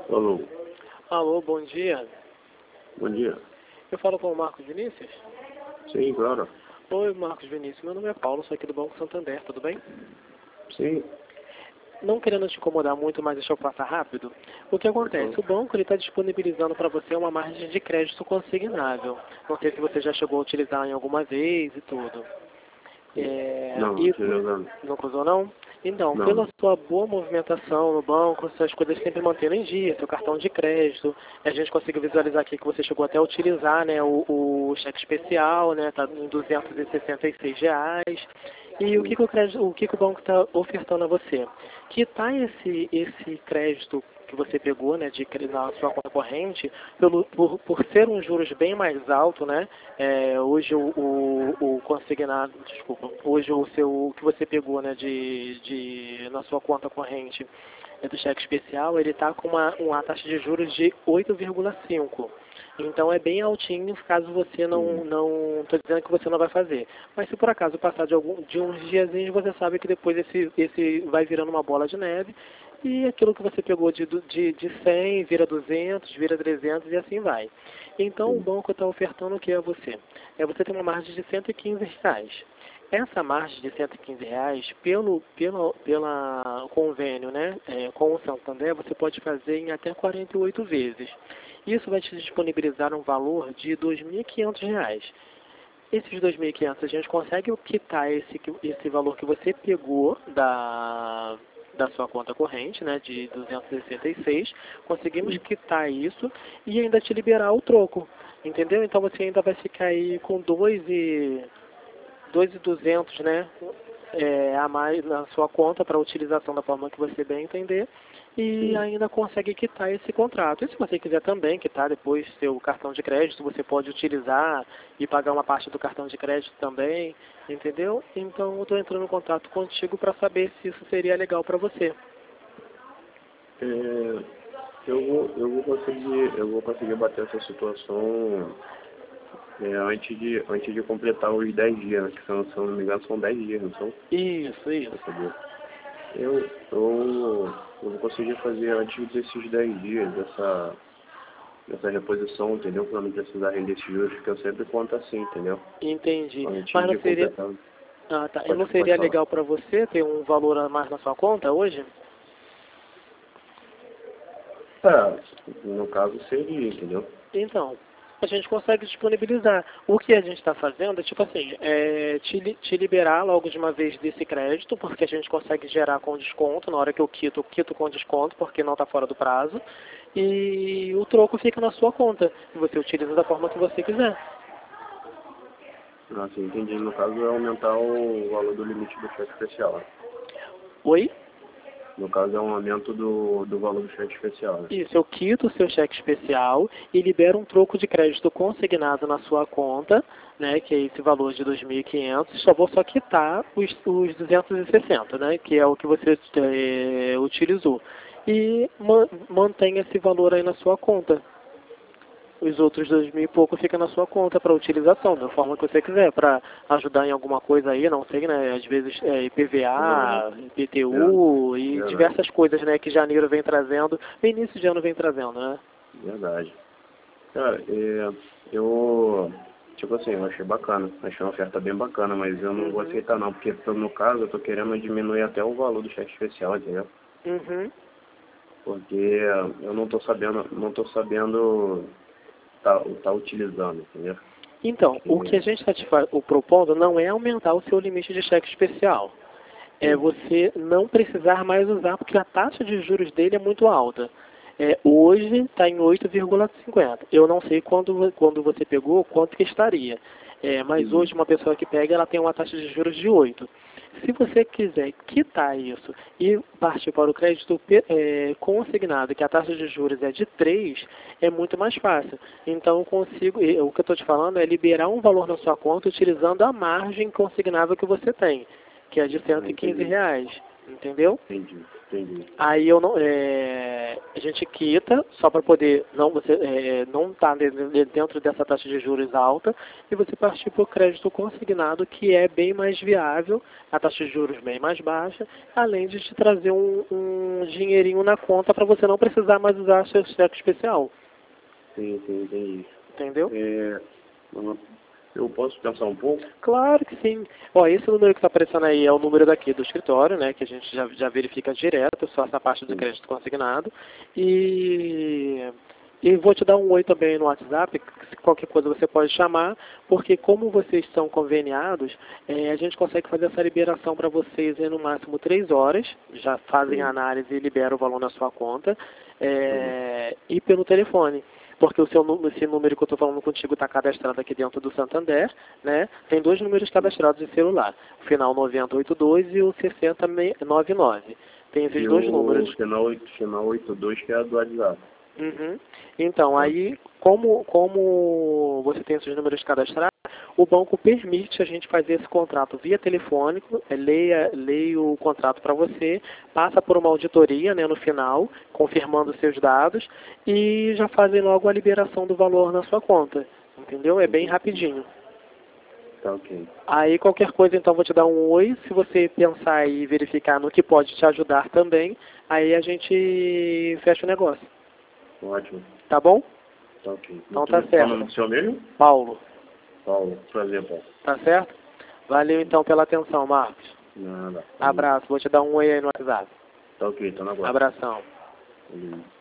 Alô, Alô, bom dia. bom dia. Eu falo com o Marcos Vinícius? Sim, claro. Oi, Marcos Vinícius. Meu nome é Paulo, sou aqui do Banco Santander, tudo bem? Sim, Não querendo te incomodar muito, mas deixa eu passar rápido. O que acontece? então, O banco está disponibilizando para você uma margem de crédito consignável. Não sei se você já chegou a utilizar em alguma vez e tudo. não, utilizando. Não usou não? Então, Não, pela não. sua boa movimentação no banco, suas coisas sempre mantendo em dia, seu cartão de crédito, a gente conseguiu visualizar aqui que você chegou até a utilizar, né, o cheque especial, né, tá em R$ 266. E Sim, o que que o banco está ofertando a você? Quitar esse crédito que você pegou, né, na sua conta corrente, por ser um juros bem mais alto, né, hoje o consignado, desculpa, hoje o que você pegou, né, na sua conta corrente do cheque especial, ele está com uma taxa de juros de 8,5. Então é bem altinho caso você sim, não estou dizendo que você não vai fazer. Mas se por acaso passar de uns diazinhos, você sabe que depois esse vai virando uma bola de neve e aquilo que você pegou de 100 vira 200, vira 300 e assim vai. Então o sim, banco está ofertando o que a você? Você tem uma margem de R$ 115. Essa margem de R$ 115, pela convênio, né, com o Santander, você pode fazer em até 48 vezes. Isso vai te disponibilizar um valor de R$ 2.500. Esses 2.500 a gente consegue quitar esse valor que você pegou da sua conta corrente, né, de 266, conseguimos sim, quitar isso e ainda te liberar o troco, entendeu? Então você ainda vai ficar aí com 2.200, né, a mais na sua conta para utilização da forma que você bem entender e sim. ainda consegue quitar esse contrato. E se você quiser também quitar depois seu cartão de crédito, você pode utilizar e pagar uma parte do cartão de crédito também, entendeu? Então eu estou entrando em contato contigo para saber se isso seria legal para você. É, eu vou conseguir bater essa situação antes de completar os 10 dias, né, que se eu não me engano são 10 dias, não são? Isso, Pra isso. saber. Eu vou conseguir fazer antes desses 10 dias, dessa reposição, entendeu? Para não precisar render esses juros, porque eu sempre conto assim, entendeu? Entendi. Mas Antes não de seria, completar. ah, tá. E Pode, não pode seria falar. legal para você ter um valor a mais na sua conta hoje? No caso seria, entendeu? Então, a gente consegue disponibilizar. O que a gente está fazendo é, tipo assim, te liberar logo de uma vez desse crédito, porque a gente consegue gerar com desconto, na hora que eu quito com desconto, porque não está fora do prazo, e o troco fica na sua conta, e você utiliza da forma que você quiser. Assim, entendi. No caso é aumentar o valor do limite do cheque especial, né? Oi? No caso é um aumento do valor do cheque especial, né? Isso, eu quito o seu cheque especial e libero um troco de crédito consignado na sua conta, né, que é esse valor de 2.500, só quitar os 260, né, que é o que você utilizou. E mantém esse valor aí na sua conta. Os outros 2.000 e pouco fica na sua conta para utilização, da forma que você quiser, para ajudar em alguma coisa aí, não sei, né? Às vezes Aham, IPVA, verdade, IPTU e verdade, diversas coisas, né? Que janeiro vem trazendo, o início de ano vem trazendo, né? verdade. Cara, eu, tipo assim, eu achei bacana, achei uma oferta bem bacana, mas eu não vou Uhum, aceitar não, porque no caso eu tô querendo diminuir até o valor do cheque especial, entendeu? uhum. Porque eu não tô sabendo tá utilizando, entendeu? Então, o que a gente está propondo não é aumentar o seu limite de cheque especial. É Sim, você não precisar mais usar, porque a taxa de juros dele é muito alta. Hoje está em 8,50. Eu não sei quando você pegou, quanto que estaria. Mas sim, hoje uma pessoa que pega, ela tem uma taxa de juros de 8. Se você quiser quitar isso e partir para o crédito consignado, que a taxa de juros é de 3, é muito mais fácil. Então, o que eu estou te falando é liberar um valor na sua conta utilizando a margem consignável que você tem, que é de cento e quinze entendi, reais, entendeu? entendi. Entendi. Aí eu não, a gente quita só para poder não estar dentro dessa taxa de juros alta e você partir para o crédito consignado, que é bem mais viável, a taxa de juros bem mais baixa, além de te trazer um dinheirinho na conta para você não precisar mais usar seu cheque especial. Sim, entendi. Entendeu? Eu posso pensar um pouco? Claro que sim. Ó, esse número que está aparecendo aí é o número daqui do escritório, né? Que a gente já verifica direto, só essa parte do crédito consignado. E vou te dar um oi também no WhatsApp, que qualquer coisa você pode chamar, porque como vocês são conveniados, a gente consegue fazer essa liberação para vocês em no máximo 3 horas, já fazem a análise e liberam o valor na sua conta, e pelo telefone. Porque esse número que eu estou falando contigo está cadastrado aqui dentro do Santander, né? Tem 2 números cadastrados em celular, o final 9082 e o 6099. Tem esses 2 números. O final 82, que é a do WhatsApp. Uhum. Então, aí, como você tem esses números cadastrados, o banco permite a gente fazer esse contrato via telefônico, leia o contrato para você, passa por uma auditoria, né, no final, confirmando os seus dados, e já fazem logo a liberação do valor na sua conta, entendeu? É bem rapidinho. Tá ok. Aí, qualquer coisa, então, vou te dar um oi, se você pensar e verificar no que pode te ajudar também, aí a gente fecha o negócio. Ótimo. Tá bom? Tá ok. Então tá Qual o certo. nome do seu mesmo? Paulo. Paulo. Prazer, Paulo. Tá certo? Valeu então pela atenção, Marcos. Nada. Abraço. Vou te dar um oi aí no WhatsApp. Tá ok, tá na guarda. Abração. Valeu.